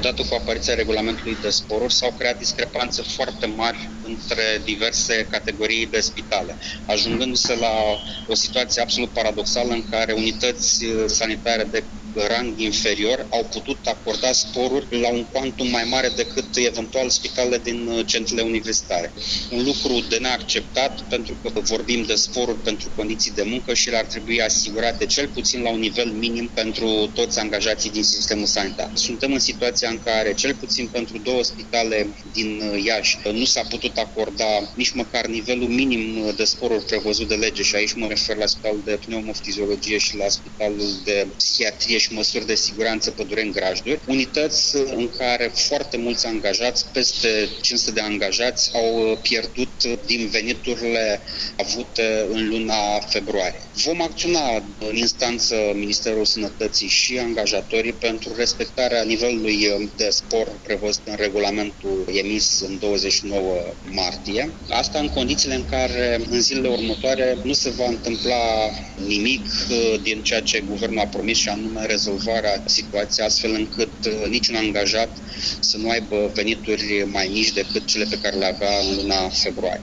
Odată cu apariția regulamentului de sporuri s-au creat discrepanțe foarte mari între diverse categorii de spitale, ajungându-se la o situație absolut paradoxală în care unități sanitare de rang inferior au putut acorda sporuri la un cuantum mai mare decât eventual spitalele din centrele universitare. Un lucru de neacceptat, pentru că vorbim de sporuri pentru condiții de muncă și ele ar trebui asigurate cel puțin la un nivel minim pentru toți angajații din sistemul sanitar. Suntem în situația în care, cel puțin pentru 2 spitale din Iași, nu s-a putut acorda nici măcar nivelul minim de sporuri prevăzut de lege, și aici mă refer la spitalul de pneumofiziologie și la spitalul de psihiatrie și măsuri de siguranță Pădureni-Grajduri, unități în care foarte mulți angajați, peste 500 de angajați, au pierdut din veniturile avute în luna februarie. Vom acționa în instanță Ministerul Sănătății și angajatorii pentru respectarea nivelului de spor prevăzut în regulamentul emis în 29 martie. Asta în condițiile în care în zilele următoare nu se va întâmpla nimic din ceea ce guvernul a promis, și anume rezolvarea situației, astfel încât niciun angajat să nu aibă venituri mai mici decât cele pe care le avea în luna februarie.